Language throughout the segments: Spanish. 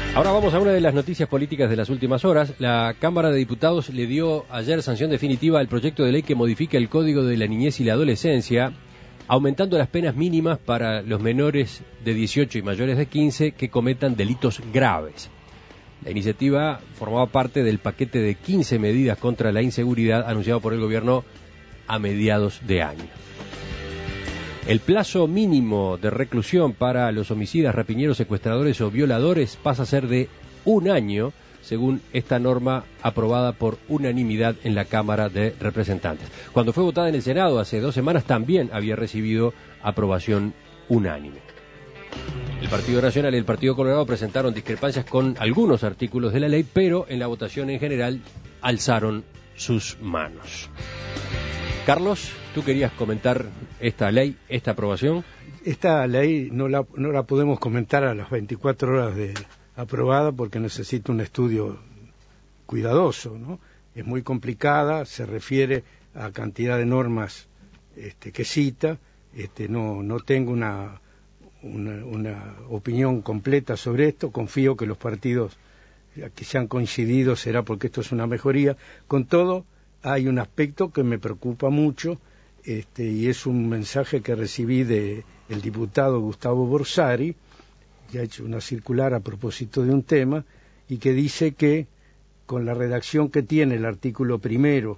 Ahora vamos a una de las noticias políticas de las últimas horas. La Cámara de Diputados le dio ayer sanción definitiva al proyecto de ley que modifica el Código de la Niñez y la Adolescencia, aumentando las penas mínimas para los menores de 18 y mayores de 15 que cometan delitos graves. La iniciativa formaba parte del paquete de 15 medidas contra la inseguridad anunciado por el gobierno a mediados de año. El plazo mínimo de reclusión para los homicidas, rapiñeros, secuestradores o violadores pasa a ser de 1 año, según esta norma aprobada por unanimidad en la Cámara de Representantes. Cuando fue votada en el Senado hace 2 semanas también había recibido aprobación unánime. El Partido Nacional y el Partido Colorado presentaron discrepancias con algunos artículos de la ley, pero en la votación en general alzaron sus manos. Carlos, ¿tú querías comentar esta ley, esta aprobación? Esta ley no la podemos comentar a las 24 horas de aprobada porque necesita un estudio cuidadoso, ¿no? Es muy complicada, se refiere a cantidad de normas que cita. No tengo una opinión completa sobre esto. Confío que los partidos que se han coincidido será porque esto es una mejoría. Con todo, hay un aspecto que me preocupa mucho, y es un mensaje que recibí del diputado Gustavo Borsari, que ha hecho una circular a propósito de un tema, y que dice que con la redacción que tiene el artículo primero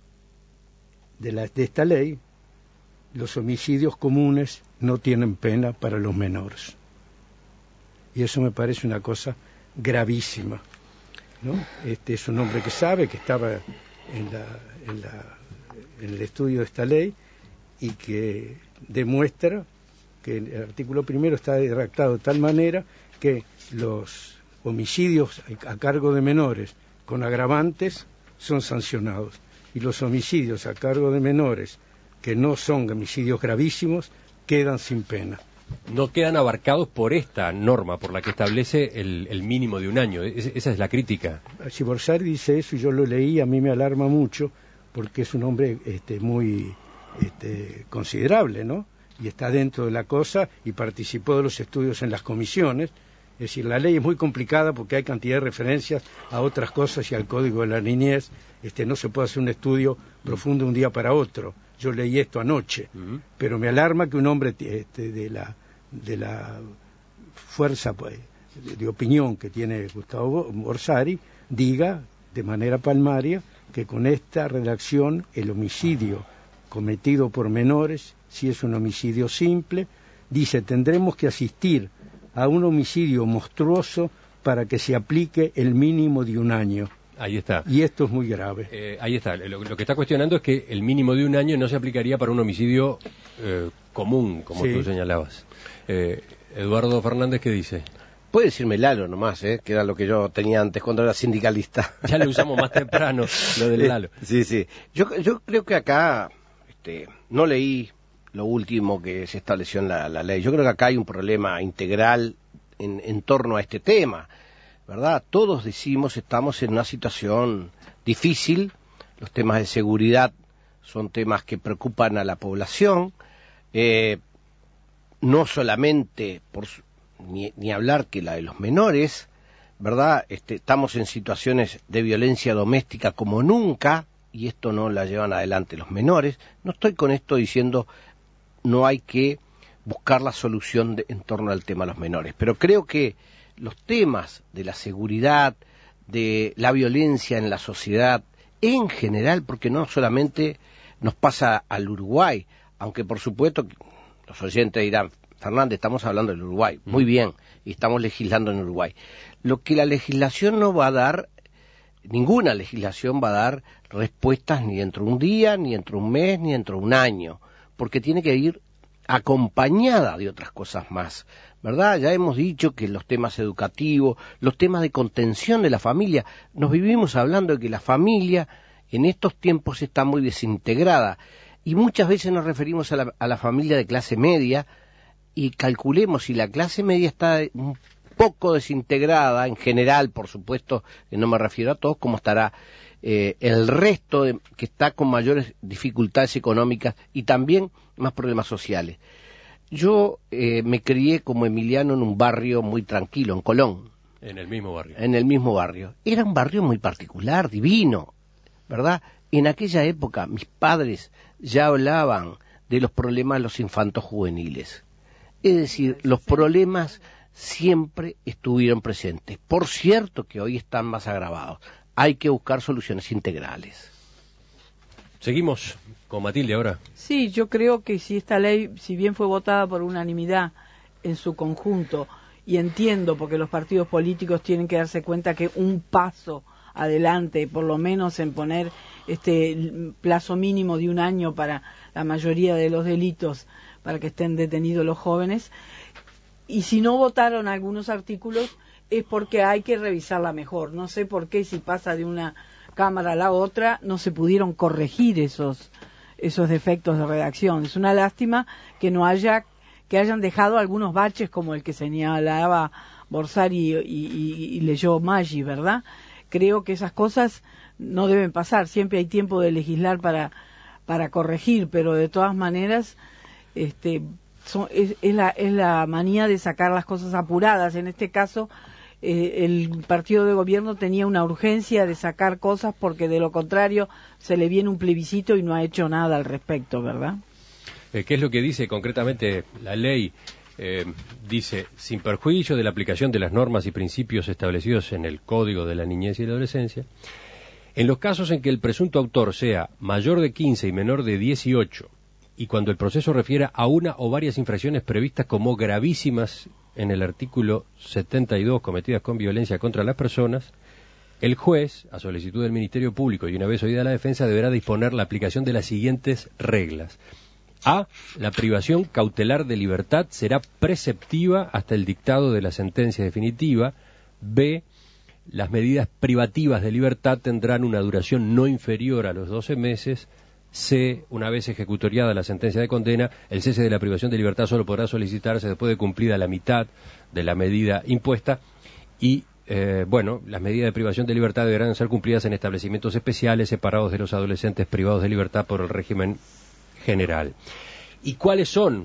de esta ley, los homicidios comunes no tienen pena para los menores. Y eso me parece una cosa gravísima, ¿no? Es un hombre que sabe, que estaba en el estudio de esta ley y que demuestra que el artículo primero está redactado de tal manera que los homicidios a cargo de menores con agravantes son sancionados y los homicidios a cargo de menores que no son homicidios gravísimos quedan sin pena. No quedan abarcados por esta norma, por la que establece el mínimo de 1 año. Esa es la crítica. Si Borsari dice eso y yo lo leí, a mí me alarma mucho, porque es un hombre muy considerable, ¿no? Y está dentro de la cosa y participó de los estudios en las comisiones. Es decir, la ley es muy complicada porque hay cantidad de referencias a otras cosas y al Código de la Niñez. No se puede hacer un estudio profundo de un día para otro. Yo leí esto anoche, pero me alarma que un hombre de la fuerza de opinión que tiene Gustavo Borsari diga de manera palmaria que con esta redacción el homicidio cometido por menores, si es un homicidio simple, dice tendremos que asistir a un homicidio monstruoso para que se aplique el mínimo de 1 año. Ahí está. Y esto es muy grave. Ahí está. Lo que está cuestionando es que el mínimo de 1 año no se aplicaría para un homicidio común, como tú señalabas. Eduardo Fernández, ¿qué dice? Puede decirme Lalo nomás, que era lo que yo tenía antes cuando era sindicalista. Ya lo usamos más temprano, lo del Lalo. Sí. Yo creo que acá no leí lo último que se estableció en la ley. Yo creo que acá hay un problema integral en torno a este tema, ¿verdad? Todos decimos estamos en una situación difícil, los temas de seguridad son temas que preocupan a la población, no solamente ni hablar que la de los menores, ¿verdad? Estamos en situaciones de violencia doméstica como nunca, y esto no la llevan adelante los menores. No estoy con esto diciendo no hay que buscar la solución en torno al tema de los menores, pero creo que los temas de la seguridad, de la violencia en la sociedad, en general, porque no solamente nos pasa al Uruguay, aunque por supuesto los oyentes dirán, Fernández, estamos hablando del Uruguay, muy bien, y estamos legislando en Uruguay. Lo que la legislación no va a dar, ninguna legislación va a dar respuestas ni dentro de un día, ni dentro de un mes, ni dentro de 1 año, porque tiene que ir acompañada de otras cosas más, ¿verdad? Ya hemos dicho que los temas educativos, los temas de contención de la familia, nos vivimos hablando de que la familia en estos tiempos está muy desintegrada y muchas veces nos referimos a la familia de clase media y calculemos si la clase media está un poco desintegrada, en general, por supuesto, no me refiero a todos, como estará el resto que está con mayores dificultades económicas y también más problemas sociales. Yo me crié como emiliano en un barrio muy tranquilo, en Colón, En el mismo barrio. En el mismo barrio. Era un barrio muy particular, divino, ¿verdad? En aquella época mis padres ya hablaban de los problemas de los infantos juveniles. Es decir, los problemas siempre estuvieron presentes. Por cierto que hoy están más agravados. Hay que buscar soluciones integrales. Seguimos con Matilde ahora. Sí, yo creo que si esta ley, si bien fue votada por unanimidad en su conjunto, y entiendo porque los partidos políticos tienen que darse cuenta que un paso adelante, por lo menos en poner este plazo mínimo de 1 año para la mayoría de los delitos, para que estén detenidos los jóvenes, y si no votaron algunos artículos es porque hay que revisarla mejor. No sé por qué si pasa de una Cámara a la otra no se pudieron corregir esos defectos de redacción. Es una lástima que hayan dejado algunos baches como el que señalaba Borsari y leyó Maggi, ¿verdad? Creo que esas cosas no deben pasar. Siempre hay tiempo de legislar para corregir, pero de todas maneras es la manía de sacar las cosas apuradas. En este caso el partido de gobierno tenía una urgencia de sacar cosas porque de lo contrario se le viene un plebiscito y no ha hecho nada al respecto, ¿verdad? ¿Qué es lo que dice concretamente la ley? Dice, sin perjuicio de la aplicación de las normas y principios establecidos en el Código de la Niñez y la Adolescencia, en los casos en que el presunto autor sea mayor de 15 y menor de 18, y cuando el proceso refiera a una o varias infracciones previstas como gravísimas en el artículo 72, cometidas con violencia contra las personas, el juez, a solicitud del Ministerio Público y una vez oída la defensa, deberá disponer la aplicación de las siguientes reglas. A. La privación cautelar de libertad será preceptiva hasta el dictado de la sentencia definitiva. B. Las medidas privativas de libertad tendrán una duración no inferior a los 12 meses. C. Una vez ejecutoriada la sentencia de condena, el cese de la privación de libertad solo podrá solicitarse después de cumplida la mitad de la medida impuesta. Y, las medidas de privación de libertad deberán ser cumplidas en establecimientos especiales separados de los adolescentes privados de libertad por el régimen general. ¿Y cuáles son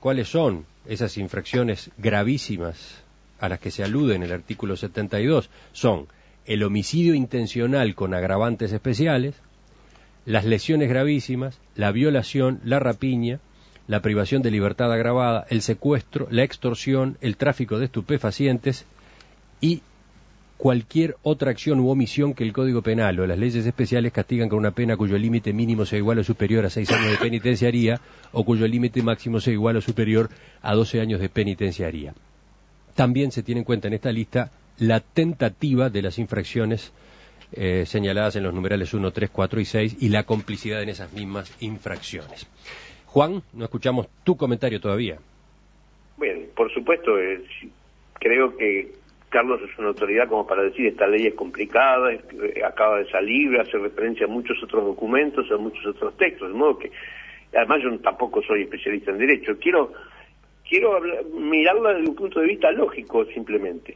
esas infracciones gravísimas a las que se alude en el artículo 72? Son el homicidio intencional con agravantes especiales, las lesiones gravísimas, la violación, la rapiña, la privación de libertad agravada, el secuestro, la extorsión, el tráfico de estupefacientes y cualquier otra acción u omisión que el Código Penal o las leyes especiales castigan con una pena cuyo límite mínimo sea igual o superior a 6 años de penitenciaría o cuyo límite máximo sea igual o superior a 12 años de penitenciaría. También se tiene en cuenta en esta lista la tentativa de las infracciones señaladas en los numerales 1, 3, 4 y 6 y la complicidad en esas mismas infracciones. Juan, no escuchamos tu comentario todavía. Bueno, por supuesto, creo que Carlos es una autoridad como para decir esta ley es complicada, acaba de salir, hace referencia a muchos otros documentos, a muchos otros textos, de modo que, además yo tampoco soy especialista en derecho, quiero mirarla desde un punto de vista lógico simplemente.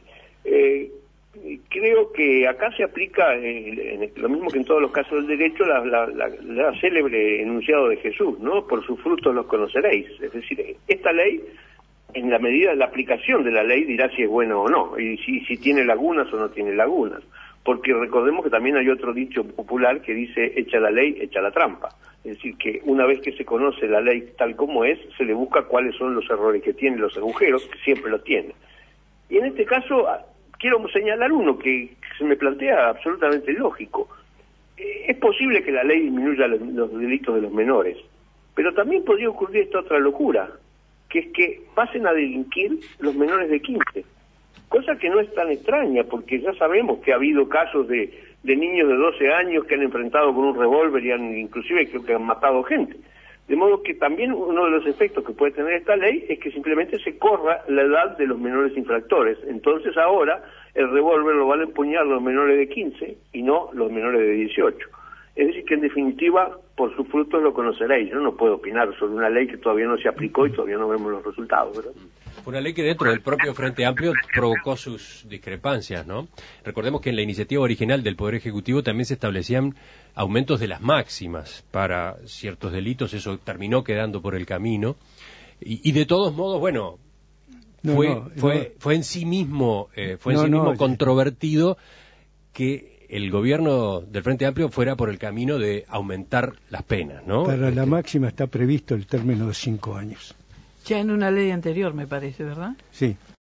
Creo que acá se aplica lo mismo que en todos los casos del derecho, la célebre enunciado de Jesús, ¿no? Por sus frutos los conoceréis. Es decir, esta ley, en la medida de la aplicación de la ley, dirá si es buena o no, y si tiene lagunas o no tiene lagunas. Porque recordemos que también hay otro dicho popular que dice, echa la ley, echa la trampa. Es decir, que una vez que se conoce la ley tal como es, se le busca cuáles son los errores que tiene, los agujeros, que siempre los tiene. Y en este caso quiero señalar uno que se me plantea absolutamente lógico. Es posible que la ley disminuya los delitos de los menores, pero también podría ocurrir esta otra locura, que es que pasen a delinquir los menores de 15, cosa que no es tan extraña, porque ya sabemos que ha habido casos de niños de 12 años que han enfrentado con un revólver y inclusive creo que han matado gente. De modo que también uno de los efectos que puede tener esta ley es que simplemente se corra la edad de los menores infractores. Entonces ahora el revólver lo van a empuñar los menores de 15 y no los menores de 18. Es decir, que en definitiva, por sus frutos lo conoceréis. Yo no puedo opinar sobre una ley que todavía no se aplicó y todavía no vemos los resultados, ¿verdad? Una ley que dentro del propio Frente Amplio provocó sus discrepancias, ¿no? Recordemos que en la iniciativa original del Poder Ejecutivo también se establecían aumentos de las máximas para ciertos delitos, eso terminó quedando por el camino. Y de todos modos, bueno, fue en sí mismo, controvertido que el gobierno del Frente Amplio fuera por el camino de aumentar las penas, ¿no? Para la máxima está previsto el término de 5 años. Ya en una ley anterior, me parece, ¿verdad? Sí.